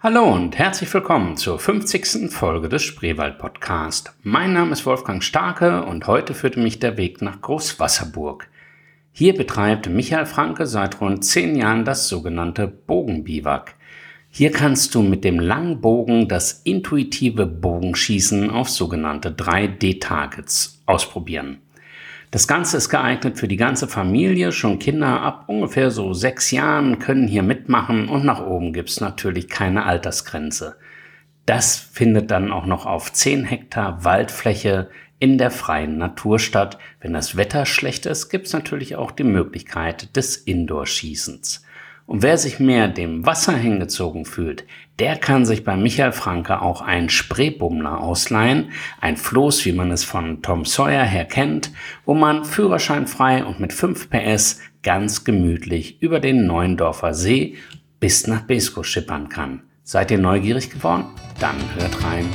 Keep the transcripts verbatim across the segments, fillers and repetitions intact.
Hallo und herzlich willkommen zur fünfzigsten Folge des Spreewald-Podcast. Mein Name ist Wolfgang Starke und heute führte mich der Weg nach Großwasserburg. Hier betreibt Michael Franke seit rund zehn Jahren das sogenannte Bogenbiwak. Hier kannst du mit dem Langbogen das intuitive Bogenschießen auf sogenannte drei D Targets ausprobieren. Das Ganze ist geeignet für die ganze Familie, schon Kinder ab ungefähr so sechs Jahren können hier mitmachen und nach oben gibt's natürlich keine Altersgrenze. Das findet dann auch noch auf zehn Hektar Waldfläche in der freien Natur statt. Wenn das Wetter schlecht ist, gibt's natürlich auch die Möglichkeit des Indoor-Schießens. Und wer sich mehr dem Wasser hingezogen fühlt, der kann sich bei Michael Franke auch einen Spreebummler ausleihen, ein Floß, wie man es von Tom Sawyer her kennt, wo man führerscheinfrei und mit fünf P S ganz gemütlich über den Neuendorfer See bis nach Beeskow schippern kann. Seid ihr neugierig geworden? Dann hört rein.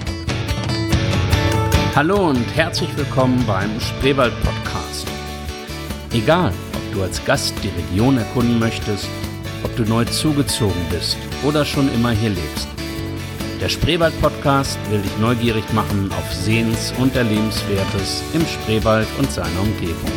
Hallo und herzlich willkommen beim Spreewald-Podcast. Egal, ob du als Gast die Region erkunden möchtest, ob du neu zugezogen bist oder schon immer hier lebst. Der Spreewald-Podcast will dich neugierig machen auf Sehens- und Erlebenswertes im Spreewald und seiner Umgebung.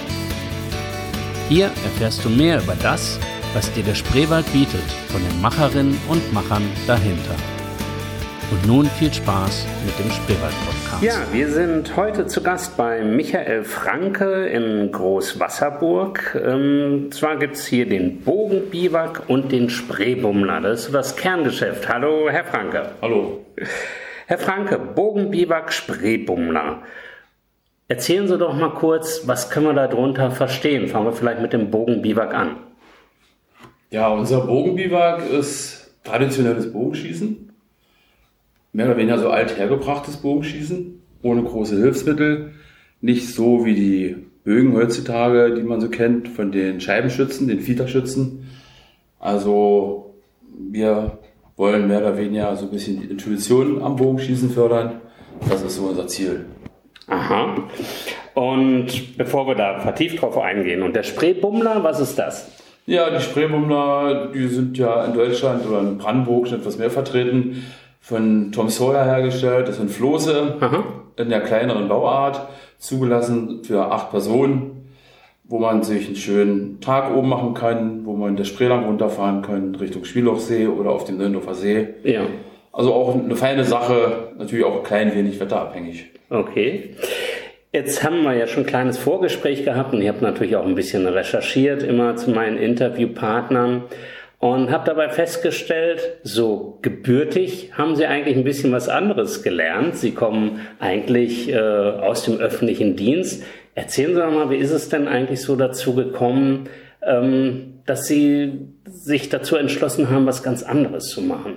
Hier erfährst du mehr über das, was dir der Spreewald bietet, von den Macherinnen und Machern dahinter. Und nun viel Spaß mit dem Spreewald-Podcast. Ja, wir sind heute zu Gast bei Michael Franke in Großwasserburg. Ähm, zwar gibt es hier den Bogenbiwak und den Spreebummler. Das ist das Kerngeschäft. Hallo, Herr Franke. Hallo. Herr Franke, Bogenbiwak, Spreebummler. Erzählen Sie doch mal kurz, was können wir darunter verstehen? Fangen wir vielleicht mit dem Bogenbiwak an. Ja, unser Bogenbiwak ist traditionelles Bogenschießen. Mehr oder weniger so althergebrachtes Bogenschießen, ohne große Hilfsmittel. Nicht so wie die Bögen heutzutage, die man so kennt, von den Scheibenschützen, den Fiederschützen. Also wir wollen mehr oder weniger so ein bisschen die Intuition am Bogenschießen fördern. Das ist so unser Ziel. Aha. Und bevor wir da vertieft drauf eingehen, und der Spreebummler, was ist das? Ja, die Spreebummler, die sind ja in Deutschland oder in Brandenburg schon etwas mehr vertreten. Von Tom Sawyer hergestellt, das sind Floße. Aha. In der kleineren Bauart, zugelassen für acht Personen, wo man sich einen schönen Tag oben machen kann, wo man das Spreelang runterfahren kann, Richtung Schwielochsee oder auf dem Neuendorfer See. Ja. Also auch eine feine Sache, natürlich auch ein klein wenig wetterabhängig. Okay. Jetzt haben wir ja schon ein kleines Vorgespräch gehabt und ich habe natürlich auch ein bisschen recherchiert, immer zu meinen Interviewpartnern. Und habe dabei festgestellt, so gebürtig haben Sie eigentlich ein bisschen was anderes gelernt. Sie kommen eigentlich äh, aus dem öffentlichen Dienst. Erzählen Sie doch mal, wie ist es denn eigentlich so dazu gekommen, ähm, dass Sie sich dazu entschlossen haben, was ganz anderes zu machen?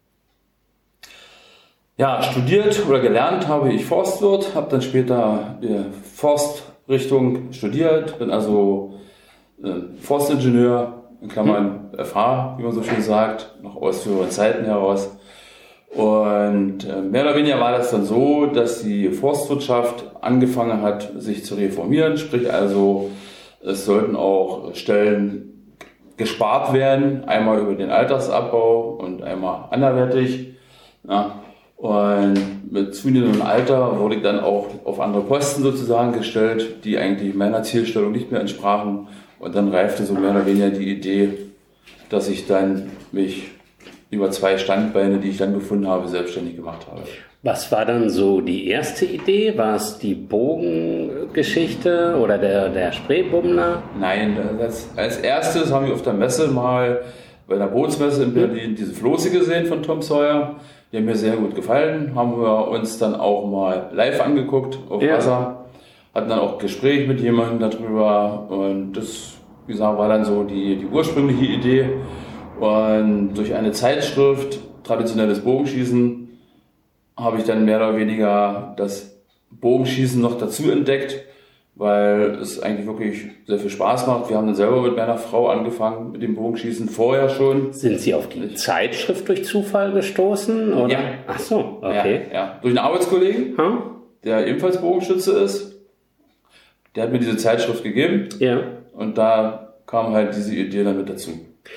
Ja, studiert oder gelernt habe ich Forstwirt, habe dann später die Forstrichtung studiert, bin also äh, Forstingenieur, in Klammern F H, wie man so schön sagt, noch aus früheren Zeiten heraus. Und äh, mehr oder weniger war das dann so, dass die Forstwirtschaft angefangen hat, sich zu reformieren. Sprich also, es sollten auch Stellen gespart werden, einmal über den Altersabbau und einmal anderweitig. Ja. Und mit zunehmendem Alter wurde ich dann auch auf andere Posten sozusagen gestellt, die eigentlich meiner Zielstellung nicht mehr entsprachen. Und dann reifte so mehr oder weniger die Idee, dass ich dann mich über zwei Standbeine, die ich dann gefunden habe, selbstständig gemacht habe. Was war dann so die erste Idee? War es die Bogengeschichte oder der, der Spreebummler? Nein, das, als erstes haben wir auf der Messe mal bei der Bootsmesse in Berlin diese Floße gesehen von Tom Sawyer. Die haben mir sehr gut gefallen, haben wir uns dann auch mal live angeguckt auf ja. Wasser. Hatten dann auch ein Gespräch mit jemandem darüber und das, wie gesagt, war dann so die, die ursprüngliche Idee. Und durch eine Zeitschrift, traditionelles Bogenschießen, habe ich dann mehr oder weniger das Bogenschießen noch dazu entdeckt, weil es eigentlich wirklich sehr viel Spaß macht. Wir haben dann selber mit meiner Frau angefangen mit dem Bogenschießen vorher schon. Sind Sie auf die Zeitschrift durch Zufall gestoßen? Oder? Ja. Ach so, okay. Ja, ja. Durch einen Arbeitskollegen, hm? der ebenfalls Bogenschütze ist. Der hat mir diese Zeitschrift gegeben. Ja. Und da kam halt diese Idee damit dazu.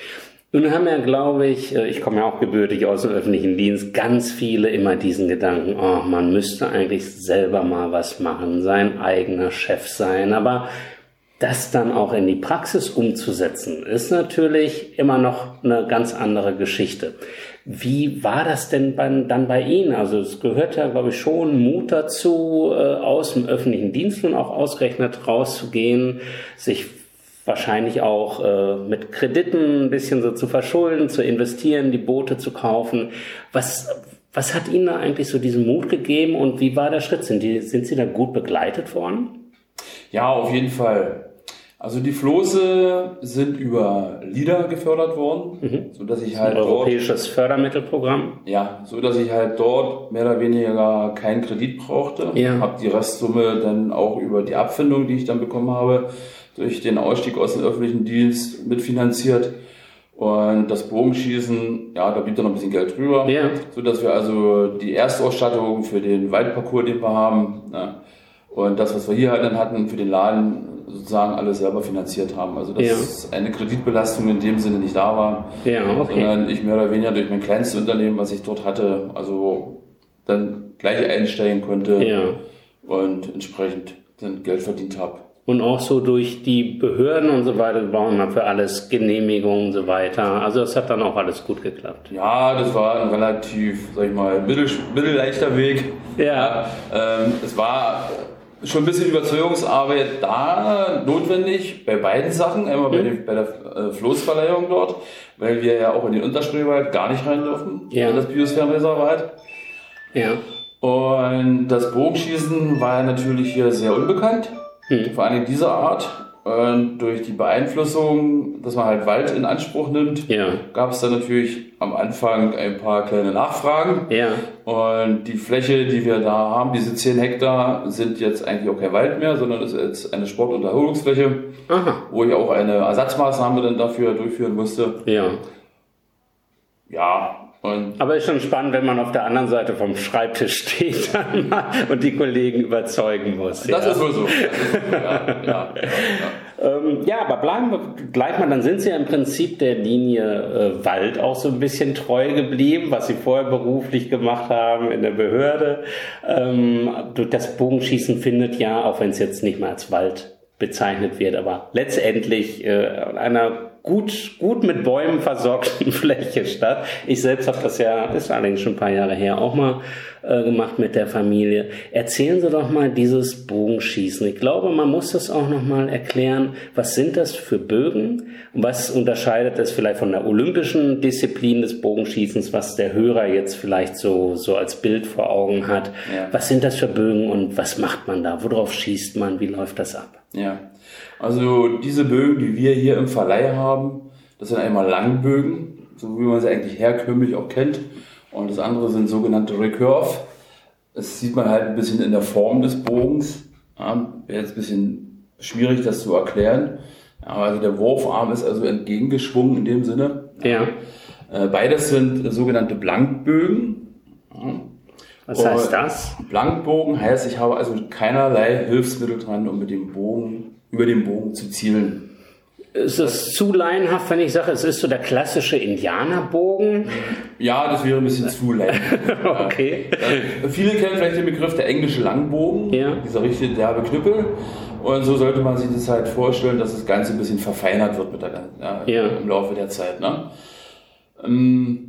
Nun haben ja, glaube ich, ich komme ja auch gebürtig aus dem öffentlichen Dienst, ganz viele immer diesen Gedanken, oh, man müsste eigentlich selber mal was machen, sein eigener Chef sein. Aber das dann auch in die Praxis umzusetzen, ist natürlich immer noch eine ganz andere Geschichte. Wie war das denn bei, dann bei Ihnen? Also es gehört ja, glaube ich, schon Mut dazu, äh, aus dem öffentlichen Dienst und auch ausgerechnet rauszugehen, sich wahrscheinlich auch äh, mit Krediten ein bisschen so zu verschulden, zu investieren, die Boote zu kaufen. Was, was hat Ihnen da eigentlich so diesen Mut gegeben und wie war der Schritt? Sind, die, sind Sie da gut begleitet worden? Ja, auf jeden Fall. Also die Floße sind über LIDA gefördert worden, mhm. so dass ich halt ein europäisches dort, Fördermittelprogramm. Ja, so dass ich halt dort mehr oder weniger keinen Kredit brauchte. Ja. Habe die Restsumme dann auch über die Abfindung, die ich dann bekommen habe, durch den Ausstieg aus dem öffentlichen Dienst mitfinanziert. Und das Bogenschießen, ja, da blieb dann noch ein bisschen Geld drüber, ja. so dass wir also die Erstausstattung für den Waldparcours, den wir haben, ja, und das, was wir hier halt dann hatten, für den Laden sozusagen alles selber finanziert haben. Also dass ja. eine Kreditbelastung in dem Sinne nicht da war, ja, okay. sondern ich mehr oder weniger durch mein kleinstes Unternehmen, was ich dort hatte, also dann gleich einsteigen konnte ja. und entsprechend dann Geld verdient habe. Und auch so durch die Behörden und so weiter brauchen wir für alles Genehmigungen und so weiter. Also das hat dann auch alles gut geklappt. Ja, das war ein relativ, sag ich mal, mittel, mittelleichter Weg. Ja. ja ähm, es war schon ein bisschen Überzeugungsarbeit da notwendig bei beiden Sachen. Einmal bei, mhm. dem, bei der äh, Floßverleihung dort, weil wir ja auch in den Unterspreewald gar nicht rein dürfen, ja. in das Biosphärenreservat. Ja. Und das Bogenschießen war natürlich hier sehr unbekannt. Hm. Vor allem dieser Art. Und durch die Beeinflussung, dass man halt Wald in Anspruch nimmt, ja. gab es dann natürlich am Anfang ein paar kleine Nachfragen. Ja. Und die Fläche, die wir da haben, diese zehn Hektar, sind jetzt eigentlich auch kein Wald mehr, sondern ist jetzt eine Sport- und Erholungsfläche, Aha. wo ich auch eine Ersatzmaßnahme dann dafür durchführen musste. Ja. Ja. Und aber ist schon spannend, wenn man auf der anderen Seite vom Schreibtisch steht dann mal und die Kollegen überzeugen muss. Das ja. ist wohl so. Das ist so. Ja, ja, ja, ja. Ähm, ja, aber bleiben wir gleich mal, dann sind Sie ja im Prinzip der Linie äh, Wald auch so ein bisschen treu geblieben, was Sie vorher beruflich gemacht haben in der Behörde. Ähm, das Bogenschießen findet ja, auch wenn es jetzt nicht mehr als Wald bezeichnet wird, aber letztendlich äh, einer gut, gut mit Bäumen versorgten Fläche statt. Ich selbst habe das ja, ist allerdings schon ein paar Jahre her, auch mal äh, gemacht mit der Familie. Erzählen Sie doch mal dieses Bogenschießen. Ich glaube, man muss das auch noch mal erklären. Was sind das für Bögen? Und was unterscheidet es vielleicht von der olympischen Disziplin des Bogenschießens, was der Hörer jetzt vielleicht so, so als Bild vor Augen hat? Ja. Was sind das für Bögen und was macht man da? Worauf schießt man? Wie läuft das ab? Ja, also diese Bögen, die wir hier im Verleih haben, das sind einmal Langbögen, so wie man sie eigentlich herkömmlich auch kennt. Und das andere sind sogenannte Recurve. Das sieht man halt ein bisschen in der Form des Bogens. Ja, wäre jetzt ein bisschen schwierig, das zu erklären. Ja, also der Wurfarm ist also entgegengeschwungen in dem Sinne. Ja. Beides sind sogenannte Blankbögen. Ja. Was heißt das? Blankbogen heißt, ich habe also keinerlei Hilfsmittel dran, um mit dem Bogen, über den Bogen zu zielen. Ist es zu laienhaft, wenn ich sage, es ist so der klassische Indianerbogen? Ja, das wäre ein bisschen zu laienhaft. Okay. Ja. Viele kennen vielleicht den Begriff der englische Langbogen, ja. Dieser richtige derbe Knüppel. Und so sollte man sich das halt vorstellen, dass das Ganze ein bisschen verfeinert wird mit der, ja, ja. im Laufe der Zeit. Ne? Ähm,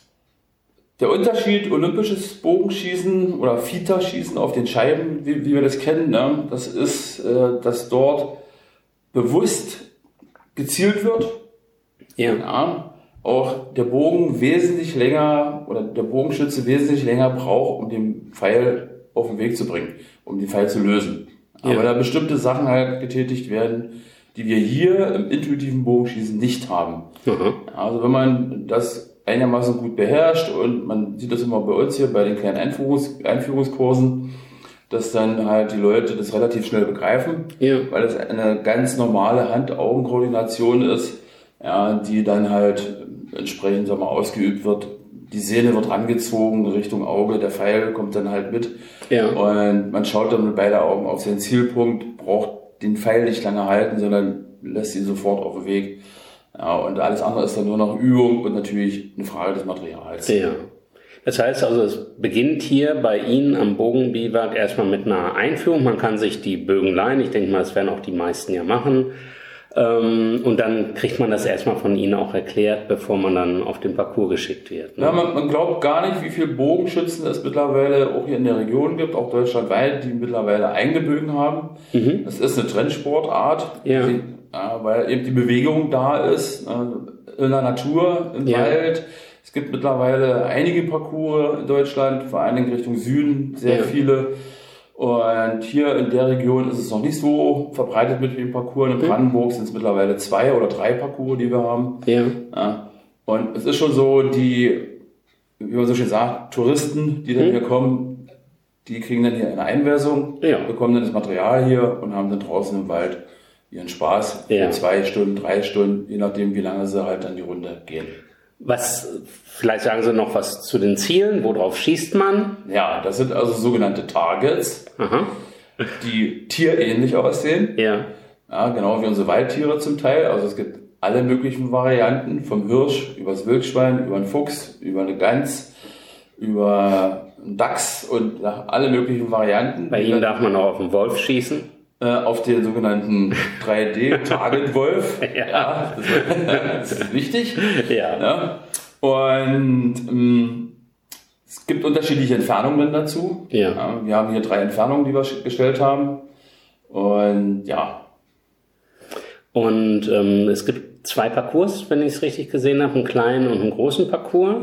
Der Unterschied olympisches Bogenschießen oder Fita-Schießen auf den Scheiben, wie, wie wir das kennen, ne, das ist, äh, dass dort bewusst gezielt wird. Ja. Ja. Auch der Bogen wesentlich länger oder der Bogenschütze wesentlich länger braucht, um den Pfeil auf den Weg zu bringen, um den Pfeil zu lösen. Ja. Aber da bestimmte Sachen halt getätigt werden, die wir hier im intuitiven Bogenschießen nicht haben. Mhm. Also wenn man das einigermaßen gut beherrscht und man sieht das immer bei uns hier bei den kleinen Einführungs- Einführungskursen, dass dann halt die Leute das relativ schnell begreifen, ja. weil das eine ganz normale Hand-Augen-Koordination ist, ja, die dann halt entsprechend sag mal, ausgeübt wird. Die Sehne wird rangezogen Richtung Auge, der Pfeil kommt dann halt mit ja. und man schaut dann mit beiden Augen auf seinen Zielpunkt, braucht den Pfeil nicht lange halten, sondern lässt ihn sofort auf den Weg. Ja, und alles andere ist dann nur noch Übung und natürlich eine Frage des Materials. Ja. Das heißt also, es beginnt hier bei Ihnen am Bogenbiwak erstmal mit einer Einführung. Man kann sich die Bögen leihen. Ich denke mal, das werden auch die meisten ja machen. Und dann kriegt man das erstmal von Ihnen auch erklärt, bevor man dann auf den Parcours geschickt wird. Ne? Ja, man, man glaubt gar nicht, wie viele Bogenschützen es mittlerweile auch hier in der Region gibt, auch deutschlandweit, die mittlerweile eigene Bögen haben. Mhm. Das ist eine Trendsportart, ja. die, ja, weil eben die Bewegung da ist, in der Natur, im ja. Wald. Es gibt mittlerweile einige Parcours in Deutschland, vor allen Dingen Richtung Süden, sehr ja. viele. Und hier in der Region ist es noch nicht so verbreitet mit dem Parcours. In Brandenburg sind es mittlerweile zwei oder drei Parcours, die wir haben. Ja. Ja. Und es ist schon so, die, wie man so schön sagt, Touristen, die dann hm. hier kommen, die kriegen dann hier eine Einweisung, ja. bekommen dann das Material hier und haben dann draußen im Wald ihren Spaß. Ja. Für zwei Stunden, drei Stunden, je nachdem, wie lange sie halt dann die Runde gehen. Was, vielleicht sagen Sie noch was zu den Zielen, worauf schießt man? Ja, das sind also sogenannte Targets, Aha. die tierähnlich aussehen. Ja. Ja, genau wie unsere Waldtiere zum Teil. Also es gibt alle möglichen Varianten, vom Hirsch, über das Wildschwein, über einen Fuchs, über eine Gans, über einen Dachs und ja, alle möglichen Varianten. Bei Ihnen darf man auch auf den Wolf schießen. Auf den sogenannten drei D-Target-Wolf. ja. ja das, das ist wichtig. Ja. ja. Und ähm, es gibt unterschiedliche Entfernungen dazu. Ja. ja. Wir haben hier drei Entfernungen, die wir gestellt haben. Und ja. Und ähm, es gibt zwei Parcours, wenn ich es richtig gesehen habe, einen kleinen und einen großen Parcours.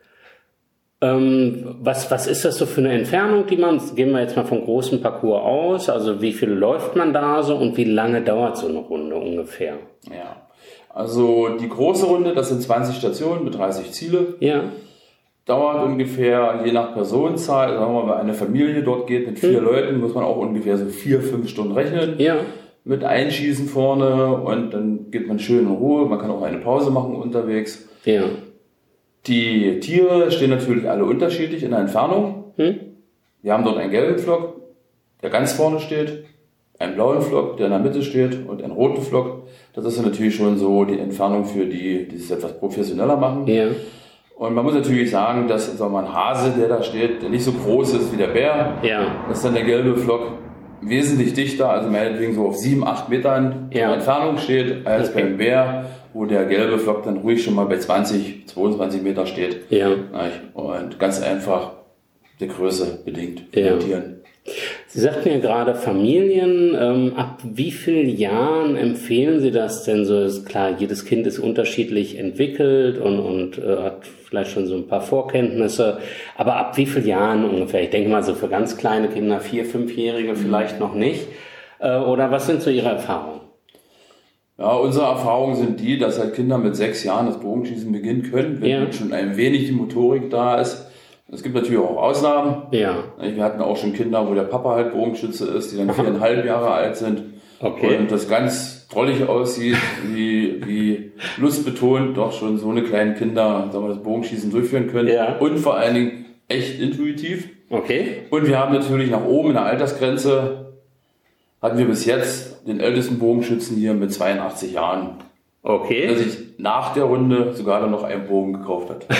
Ähm, was, was ist das so für eine Entfernung, die man, gehen wir jetzt mal vom großen Parcours aus, also wie viel läuft man da so und wie lange dauert so eine Runde ungefähr? Ja, also die große Runde, das sind zwanzig Stationen mit dreißig Ziele. Ja. Dauert ungefähr, je nach Personenzahl, sagen wir mal, wenn eine Familie dort geht mit vier hm. Leuten, muss man auch ungefähr so vier, fünf Stunden rechnen. Ja. Mit Einschießen vorne und dann geht man schön in Ruhe, man kann auch eine Pause machen unterwegs. Ja. Die Tiere stehen natürlich alle unterschiedlich in der Entfernung. Hm? Wir haben dort einen gelben Flock, der ganz vorne steht, einen blauen Flock, der in der Mitte steht und einen roten Flock. Das ist natürlich schon so die Entfernung für die, die es etwas professioneller machen. Ja. Und man muss natürlich sagen, dass sagen wir mal, ein Hase, der da steht, der nicht so groß ist wie der Bär, ja. dass dann der gelbe Flock wesentlich dichter, also meinetwegen so auf sieben, acht Metern ja. Entfernung steht, als okay. beim Bär, wo der gelbe Flock dann ruhig schon mal bei zwanzig, zweiundzwanzig Meter steht. Ja. Und ganz einfach der Größe bedingt ja. Tieren. Sie sagten ja gerade Familien. Ähm, ab wie vielen Jahren empfehlen Sie das denn so? Ist klar, jedes Kind ist unterschiedlich entwickelt und, und äh, hat vielleicht schon so ein paar Vorkenntnisse. Aber ab wie vielen Jahren ungefähr? Ich denke mal so für ganz kleine Kinder, vier-, fünfjährige vielleicht noch nicht. Äh, oder was sind so Ihre Erfahrungen? Ja, unsere Erfahrungen sind die, dass halt Kinder mit sechs Jahren das Bogenschießen beginnen können, wenn ja. schon ein wenig die Motorik da ist. Es gibt natürlich auch Ausnahmen. Ja. Wir hatten auch schon Kinder, wo der Papa halt Bogenschütze ist, die dann viereinhalb Jahre alt sind. Okay. Und das ganz drollig aussieht, wie, wie lustbetont doch schon so eine kleinen Kinder, sagen wir, das Bogenschießen durchführen können. Ja. Und vor allen Dingen echt intuitiv. Okay. Und wir haben natürlich nach oben in der Altersgrenze, hatten wir bis jetzt den ältesten Bogenschützen hier mit zweiundachtzig Jahren. Okay. Der sich nach der Runde sogar dann noch einen Bogen gekauft hat.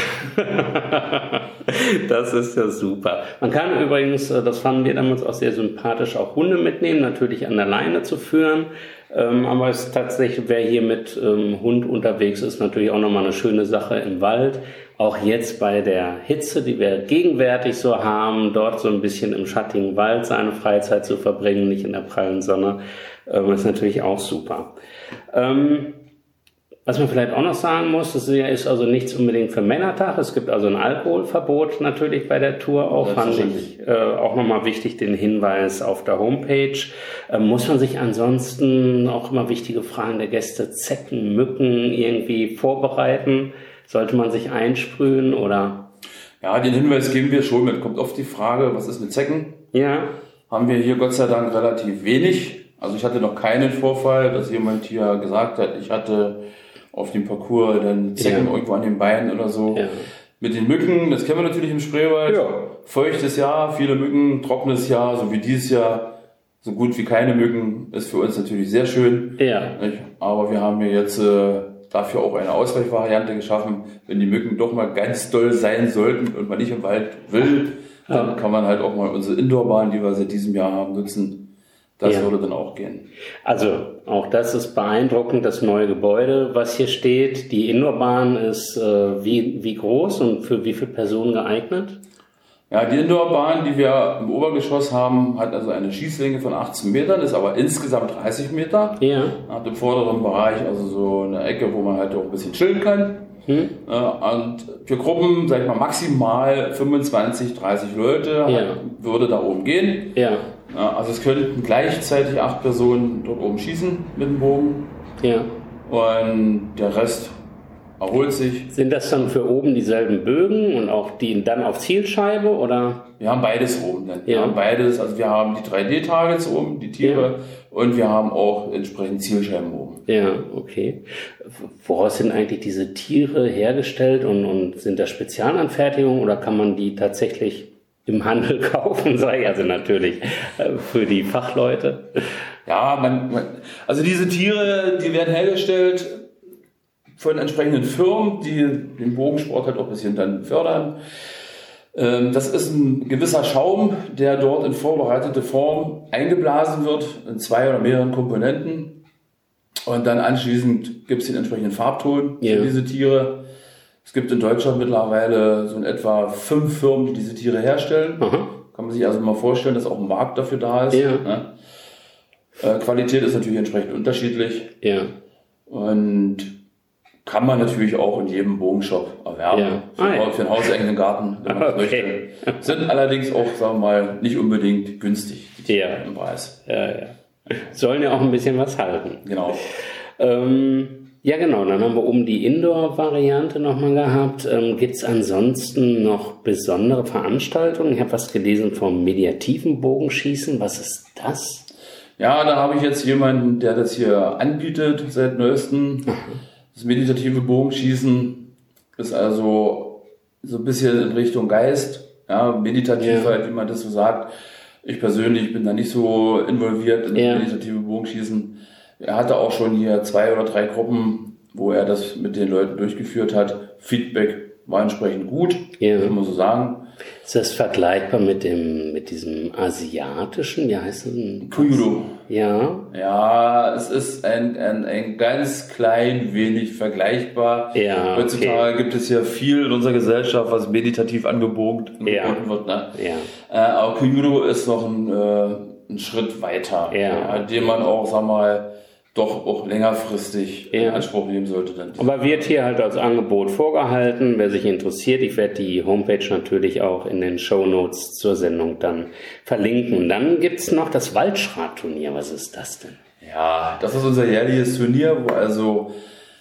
Das ist ja super. Man kann übrigens, das fanden wir damals auch sehr sympathisch, auch Hunde mitnehmen, natürlich an der Leine zu führen. Ähm, aber es ist tatsächlich, wer hier mit ähm, Hund unterwegs ist, natürlich auch nochmal eine schöne Sache im Wald. Auch jetzt bei der Hitze, die wir gegenwärtig so haben, dort so ein bisschen im schattigen Wald seine Freizeit zu verbringen, nicht in der prallen Sonne, ähm, ist natürlich auch super. Ähm, Was man vielleicht auch noch sagen muss, das ist also nichts unbedingt für Männertag. Es gibt also ein Alkoholverbot natürlich bei der Tour auch. Fand ich äh, auch nochmal wichtig, den Hinweis auf der Homepage. Ähm, muss man sich ansonsten auch immer wichtige Fragen der Gäste, Zecken, Mücken irgendwie vorbereiten? Sollte man sich einsprühen oder? Ja, den Hinweis geben wir schon mit. Kommt oft die Frage, was ist mit Zecken? Ja. Haben wir hier Gott sei Dank relativ wenig. Also ich hatte noch keinen Vorfall, dass jemand hier gesagt hat, ich hatte auf dem Parcours dann Zecken ja. irgendwo an den Beinen oder so. Ja. Mit den Mücken, das kennen wir natürlich im Spreewald. Ja. Feuchtes Jahr, viele Mücken, trockenes Jahr, so wie dieses Jahr. So gut wie keine Mücken, ist für uns natürlich sehr schön. Ja. Aber wir haben hier jetzt äh, dafür auch eine Ausweichvariante geschaffen. Wenn die Mücken doch mal ganz doll sein sollten und man nicht im Wald will, dann kann man halt auch mal unsere Indoorbahn, die wir seit diesem Jahr haben, nutzen. Das ja. würde dann auch gehen. Also auch das ist beeindruckend, das neue Gebäude, was hier steht. Die Indoorbahn ist äh, wie, wie groß und für wie viele Personen geeignet? Ja, die Indoorbahn, die wir im Obergeschoss haben, hat also eine Schießlänge von achtzehn Metern, ist aber insgesamt dreißig Meter. Ja. Hat im vorderen Bereich also so eine Ecke, wo man halt auch ein bisschen chillen kann. Hm. Und für Gruppen, sag ich mal, maximal fünfundzwanzig, dreißig Leute ja. würde da oben gehen. Ja. Also es könnten gleichzeitig acht Personen dort oben schießen mit dem Bogen. Ja. Und der Rest erholt sich. Sind das dann für oben dieselben Bögen und auch die dann auf Zielscheibe, oder? Wir haben beides oben dann. Wir ja. haben beides, also wir haben die drei D-Targets oben, die Tiere, ja. und wir haben auch entsprechend Zielscheiben oben. Ja, okay. Woraus sind eigentlich diese Tiere hergestellt und, und sind das Spezialanfertigungen oder kann man die tatsächlich im Handel kaufen, sage ich also natürlich für die Fachleute? Ja, man, man, also diese Tiere, die werden hergestellt von entsprechenden Firmen, die den Bogensport halt auch ein bisschen dann fördern. Das ist ein gewisser Schaum, der dort in vorbereitete Form eingeblasen wird, in zwei oder mehreren Komponenten. Und dann anschließend gibt es den entsprechenden Farbton für yeah. diese Tiere. Es gibt in Deutschland mittlerweile so in etwa fünf Firmen, die diese Tiere herstellen. Aha. Kann man sich also mal vorstellen, dass auch ein Markt dafür da ist. Yeah. Ne? Äh, Qualität ist natürlich entsprechend unterschiedlich. Yeah. Und kann man natürlich auch in jedem Bogenshop erwerben. Ja. Für, ah, ja. für einen hauseigenen Garten, wenn man das okay. möchte. Sind allerdings auch, sagen wir mal, nicht unbedingt günstig, die Tiere ja. im Preis. Ja, ja. Sollen ja auch ein bisschen was halten. Genau. Ähm, ja, genau. Dann haben wir oben die Indoor-Variante nochmal gehabt. Ähm, Gibt es ansonsten noch besondere Veranstaltungen? Ich habe was gelesen vom mediativen Bogenschießen. Was ist das? Ja, da habe ich jetzt jemanden, der das hier anbietet seit neuestem. Das meditative Bogenschießen ist also so ein bisschen in Richtung Geist, ja, meditativ ja. halt, wie man das so sagt. Ich persönlich bin da nicht so involviert in das ja. meditative Bogenschießen. Er hatte auch schon hier zwei oder drei Gruppen, wo er das mit den Leuten durchgeführt hat. Feedback war entsprechend gut, ja. kann man so sagen. Ist das vergleichbar mit dem, mit diesem asiatischen, wie heißt das denn? Kyudo. Ja. Ja, es ist ein, ein, ein ganz klein wenig vergleichbar. Ja, Heutzutage okay. gibt es ja viel in unserer Gesellschaft, was meditativ angeboten ja. wird. Ne? Ja. Äh, aber Kyudo ist noch ein, äh, ein Schritt weiter, ja. äh, den man auch, sag mal, doch auch längerfristig ja. in Anspruch nehmen sollte. Dann. Aber wird hier halt als Angebot vorgehalten. Wer sich interessiert, ich werde die Homepage natürlich auch in den Shownotes zur Sendung dann verlinken. Dann gibt's noch das Waldschrat-Turnier. Was ist das denn? Ja, das ist unser jährliches Turnier, wo also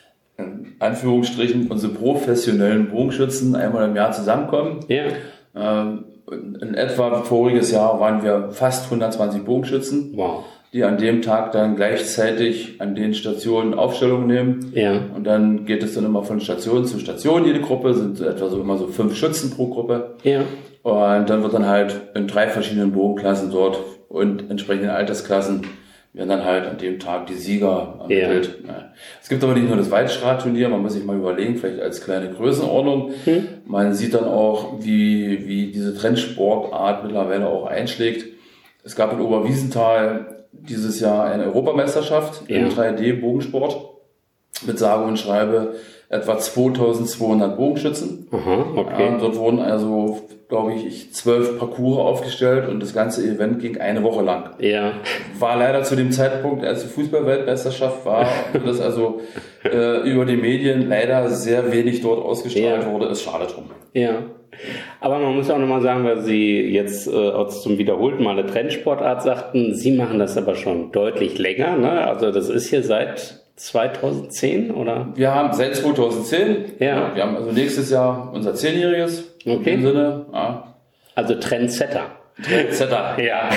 in Anführungsstrichen unsere professionellen Bogenschützen einmal im Jahr zusammenkommen. Ja. Ähm, in etwa voriges Jahr waren wir fast hundertzwanzig Bogenschützen. Wow. Die an dem Tag dann gleichzeitig an den Stationen Aufstellung nehmen. Ja. Und dann geht es dann immer von Station zu Station. Jede Gruppe sind so etwa so immer so fünf Schützen pro Gruppe. Ja. Und dann wird dann halt in drei verschiedenen Bogenklassen dort und entsprechenden Altersklassen werden dann halt an dem Tag die Sieger ermittelt. Ja. Es gibt aber nicht nur das Waldschrat-Turnier, man muss sich mal überlegen, vielleicht als kleine Größenordnung. Hm. Man sieht dann auch, wie, wie diese Trendsportart mittlerweile auch einschlägt. Es gab in Oberwiesenthal dieses Jahr eine Europameisterschaft ja. im drei D-Bogensport mit sage und schreibe etwa zweitausendzweihundert Bogenschützen. Aha, okay. Ja, dort wurden also, glaube ich, zwölf Parcours aufgestellt und das ganze Event ging eine Woche lang. Ja. War leider zu dem Zeitpunkt, als die Fußball-Weltmeisterschaft war, dass also äh, über die Medien leider sehr wenig dort ausgestrahlt ja. wurde, ist schade drum. Ja. Aber man muss auch nochmal sagen, weil Sie jetzt äh, zum wiederholten Mal eine Trendsportart sagten, Sie machen das aber schon deutlich länger, ne? Also das ist hier seit zweitausendzehn, oder? Wir haben seit zweitausendzehn. Ja. Ja, wir haben also nächstes Jahr unser Zehnjähriges. Okay. In dem Sinne. Ja. Also Trendsetter. Trendsetter. Ja.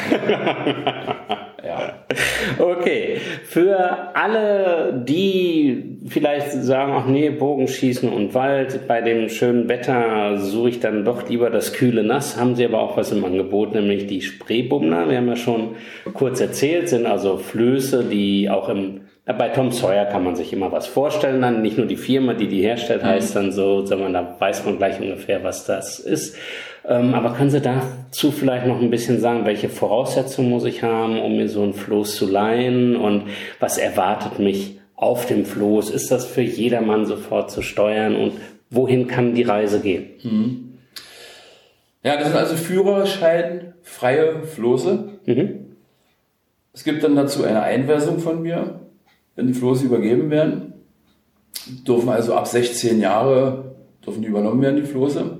Ja. Okay, für alle, die vielleicht sagen, ach nee, Bogenschießen und Wald, bei dem schönen Wetter suche ich dann doch lieber das kühle Nass, haben sie aber auch was im Angebot, nämlich die Spreebummler. Wir haben ja schon kurz erzählt, sind also Flöße, die auch im Bei Tom Sawyer kann man sich immer was vorstellen, dann nicht nur die Firma, die die herstellt, heißt dann so, sondern da weiß man gleich ungefähr, was das ist. Ähm, aber können Sie dazu vielleicht noch ein bisschen sagen, welche Voraussetzungen muss ich haben, um mir so ein Floß zu leihen und was erwartet mich auf dem Floß? Ist das für jedermann sofort zu steuern und wohin kann die Reise gehen? Mhm. Ja, das sind also führerscheinfreie Floße. Mhm. Es gibt dann dazu eine Einweisung von mir, wenn die Floße übergeben werden. Dürfen also ab sechzehn Jahre dürfen die übernommen werden, die Floße.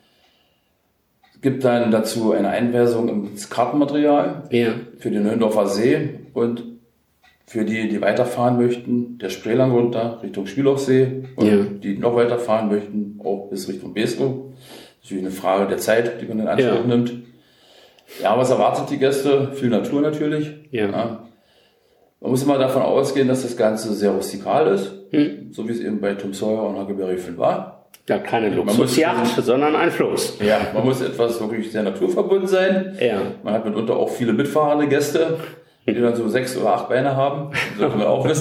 Es gibt dann dazu eine Einweisung ins Kartenmaterial ja. für den Neuendorfer See und für die, die weiterfahren möchten, der Spreelang runter Richtung Spielhochsee und ja. die noch weiterfahren möchten, auch bis Richtung Beeskow. Natürlich eine Frage der Zeit, die man in Anspruch ja. nimmt. Ja, was erwartet die Gäste? Viel Natur natürlich. Ja. Ja. Man muss immer davon ausgehen, dass das Ganze sehr rustikal ist, hm. so wie es eben bei Tom Sawyer und Huckleberry Finn war. Ja, keine Luxusjacht, sondern ein Floß. Ja, man muss etwas wirklich sehr naturverbunden sein. Ja. Man hat mitunter auch viele mitfahrende Gäste, die dann so sechs oder acht Beine haben. Das sollte man auch wissen.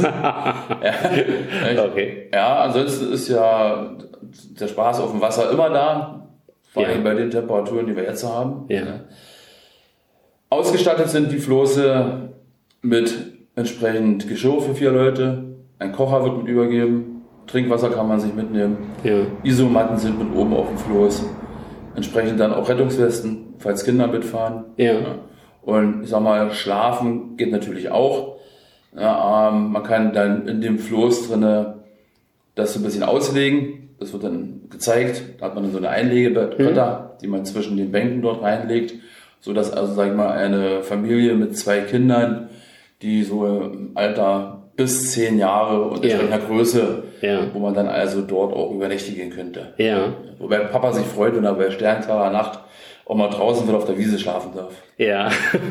ja. Okay. Ja, ansonsten ist ja der Spaß auf dem Wasser immer da. Vor allem ja. bei den Temperaturen, die wir jetzt haben. Ja. Ja. Ausgestattet sind die Floße mit entsprechend Geschirr für vier Leute. Ein Kocher wird mit übergeben. Trinkwasser kann man sich mitnehmen. Ja. Isomatten sind mit oben auf dem Floß. Entsprechend dann auch Rettungswesten, falls Kinder mitfahren. Ja. Ja. Und ich sag mal, schlafen geht natürlich auch. Ja, ähm, man kann dann in dem Floß drinne das so ein bisschen auslegen. Das wird dann gezeigt. Da hat man dann so eine Einlegebretter, mhm. die man zwischen den Bänken dort reinlegt, so dass also, sag ich mal, eine Familie mit zwei Kindern, die so im Alter bis zehn Jahre und entsprechender ja. Größe, ja. wo man dann also dort auch übernächtigen könnte. Ja. Wobei Papa sich freut, wenn er bei sternklarer Nacht auch mal draußen wieder auf der Wiese schlafen darf. Ja.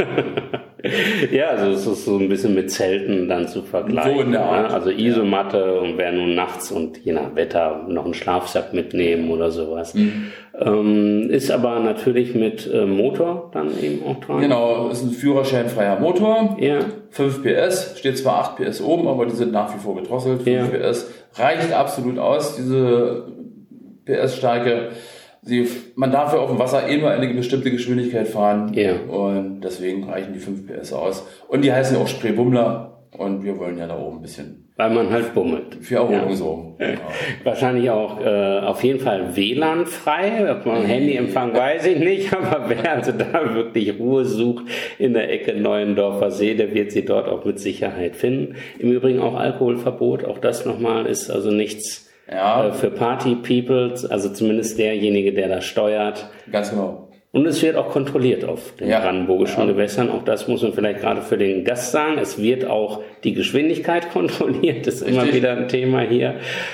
ja, also es ist so ein bisschen mit Zelten dann zu vergleichen. So in der Art. Also Isomatte ja. und wer nun nachts und je nach Wetter noch einen Schlafsack mitnehmen oder sowas. Mhm. Ähm, ist aber natürlich mit äh, Motor dann eben auch dran. Genau, ist ein führerscheinfreier Motor. Ja. fünf P S, steht zwar acht P S oben, aber die sind nach wie vor gedrosselt. fünf ja. P S reicht absolut aus, diese P S-Stärke. Sie, man darf ja auf dem Wasser eh nur eine bestimmte Geschwindigkeit fahren ja. und deswegen reichen die fünf P S aus. Und die heißen auch Spreebummler und wir wollen ja da oben ein bisschen... Weil man halt bummelt. Für Erholung ja. so. Genau. Wahrscheinlich auch äh, auf jeden Fall W L A N-frei. Ob man Handyempfang weiß ich nicht, aber wer also da wirklich Ruhe sucht in der Ecke Neuendorfer See, der wird sie dort auch mit Sicherheit finden. Im Übrigen auch Alkoholverbot, auch das nochmal ist also nichts... Ja. Für Party-People, also zumindest derjenige, der da steuert. Ganz genau. Und es wird auch kontrolliert auf den ja. brandenburgischen ja. Gewässern. Auch das muss man vielleicht gerade für den Gast sagen. Es wird auch die Geschwindigkeit kontrolliert. Das ist Richtig. Immer wieder ein Thema hier.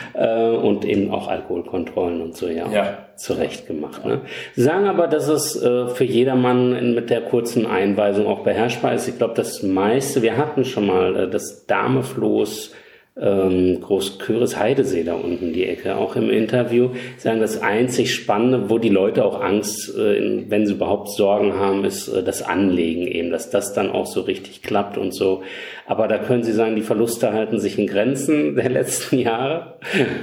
Und eben auch Alkoholkontrollen und so ja, ja. zurecht gemacht. Ne? Sie sagen aber, dass es für jedermann mit der kurzen Einweisung auch beherrschbar ist. Ich glaube, das meiste, wir hatten schon mal das Damefloß, Ähm, Großköris Heidesee da unten die Ecke, auch im Interview, sagen, das einzig Spannende, wo die Leute auch Angst, äh, wenn sie überhaupt Sorgen haben, ist äh, das Anlegen eben, dass das dann auch so richtig klappt und so. Aber da können Sie sagen, die Verluste halten sich in Grenzen der letzten Jahre?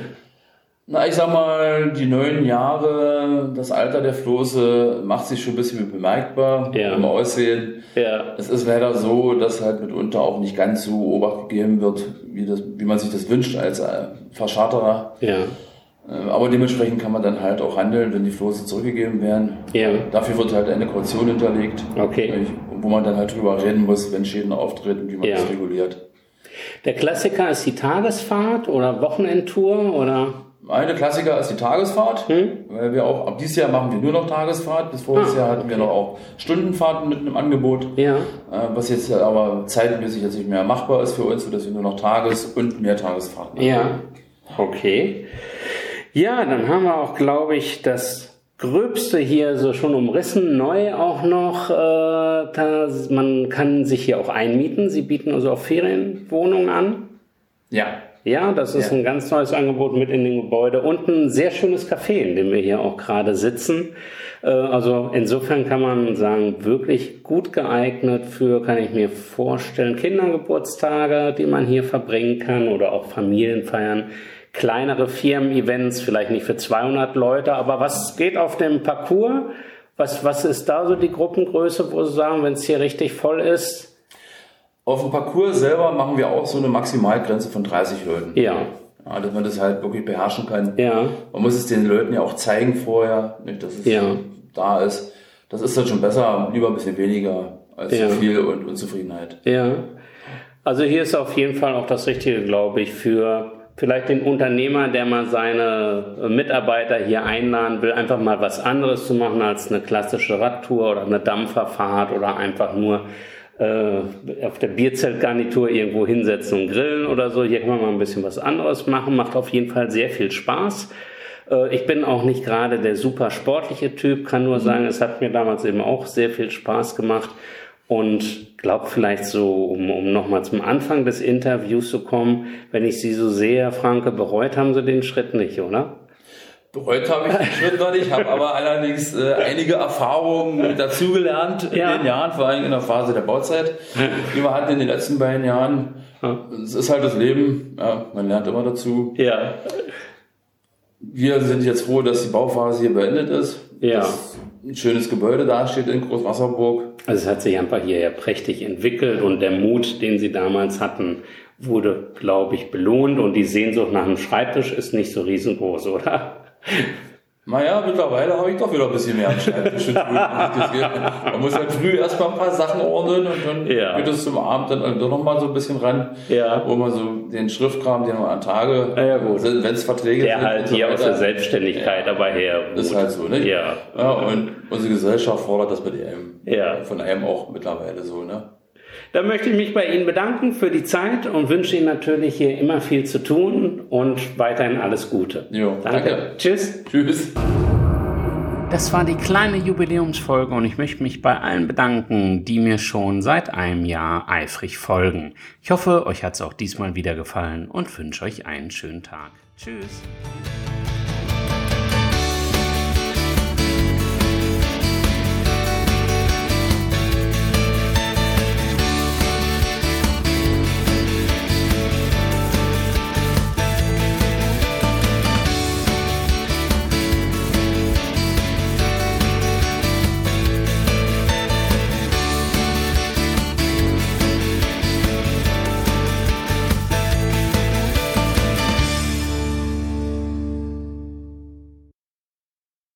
Na, ich sag mal, die neun Jahre, das Alter der Floße macht sich schon ein bisschen bemerkbar ja. im Aussehen. Ja. Es ist leider so, dass halt mitunter auch nicht ganz so Obacht gegeben wird, wie, das, wie man sich das wünscht als Verscharterer. Ja. Aber dementsprechend kann man dann halt auch handeln, wenn die Floße zurückgegeben werden. Ja. Dafür wird halt eine Kaution hinterlegt, okay. wo man dann halt drüber reden muss, wenn Schäden auftreten, wie man ja. das reguliert. Der Klassiker ist die Tagesfahrt oder Wochenendtour oder... Eine Klassiker ist die Tagesfahrt, hm? weil wir auch, ab dieses Jahr machen wir nur noch Tagesfahrt. Bis voriges ah, Jahr hatten okay. wir noch auch Stundenfahrten mit einem Angebot, ja. was jetzt aber zeitmäßig jetzt nicht mehr machbar ist für uns, sodass wir nur noch Tages- und Mehrtagesfahrten machen. Ja, okay. Ja, dann haben wir auch, glaube ich, das Gröbste hier so schon umrissen. Neu auch noch, äh, da, man kann sich hier auch einmieten. Sie bieten also auch Ferienwohnungen an. Ja. Ja, das ist ja. ein ganz neues Angebot mit in dem Gebäude und ein sehr schönes Café, in dem wir hier auch gerade sitzen. Also insofern kann man sagen, wirklich gut geeignet für, kann ich mir vorstellen, Kindergeburtstage, die man hier verbringen kann oder auch Familienfeiern, kleinere Firmen-Events, vielleicht nicht für zweihundert Leute, aber was geht auf dem Parcours? Was, was ist da so die Gruppengröße, wo Sie sagen, wenn es hier richtig voll ist? Auf dem Parcours selber machen wir auch so eine Maximalgrenze von dreißig Leuten. Ja. Ja, dass man das halt wirklich beherrschen kann. Ja. Man muss es den Leuten ja auch zeigen vorher, nicht, dass es ja. da ist. Das ist dann schon besser, lieber ein bisschen weniger als ja. zu viel und Unzufriedenheit. Ja. Also hier ist auf jeden Fall auch das Richtige, glaube ich, für vielleicht den Unternehmer, der mal seine Mitarbeiter hier einladen will, einfach mal was anderes zu machen als eine klassische Radtour oder eine Dampferfahrt oder einfach nur äh, auf der Bierzeltgarnitur irgendwo hinsetzen und grillen oder so. Hier kann man mal ein bisschen was anderes machen, macht auf jeden Fall sehr viel Spaß. Äh, ich bin auch nicht gerade der super sportliche Typ, kann nur sagen, es hat mir damals eben auch sehr viel Spaß gemacht. Und glaube vielleicht so, um, um nochmal zum Anfang des Interviews zu kommen, wenn ich Sie so sehe, Franke, bereut haben Sie den Schritt nicht, oder? Bereut habe ich den Schritt noch nicht, habe aber allerdings äh, einige Erfahrungen dazugelernt in ja. den Jahren, vor allem in der Phase der Bauzeit, die wir hatten in den letzten beiden Jahren. Es ist halt das Leben, ja, man lernt immer dazu. Ja. Wir sind jetzt froh, dass die Bauphase hier beendet ist. Ja. Dass ein schönes Gebäude dasteht in Großwasserburg. Also es hat sich einfach hier ja prächtig entwickelt und der Mut, den Sie damals hatten, wurde, glaube ich, belohnt und die Sehnsucht nach einem Schreibtisch ist nicht so riesengroß, oder? Naja, mittlerweile habe ich doch wieder ein bisschen mehr am Schreibtisch. Man muss halt früh erstmal ein paar Sachen ordnen und dann ja. geht es zum Abend dann doch nochmal so ein bisschen ran, ja. wo man so den Schriftkram, den man an Tage, ja, wenn es Verträge der sind. Der halt so hier aus der Selbstständigkeit ja. aber her. Gut. Ist halt so, ne? Ja. ja. Und unsere Gesellschaft fordert das mit einem, ja. von einem auch mittlerweile so, ne? Dann möchte ich mich bei Ihnen bedanken für die Zeit und wünsche Ihnen natürlich hier immer viel zu tun und weiterhin alles Gute. Jo, danke. danke. Tschüss. Tschüss. Das war die kleine Jubiläumsfolge und ich möchte mich bei allen bedanken, die mir schon seit einem Jahr eifrig folgen. Ich hoffe, euch hat es auch diesmal wieder gefallen und wünsche euch einen schönen Tag. Tschüss.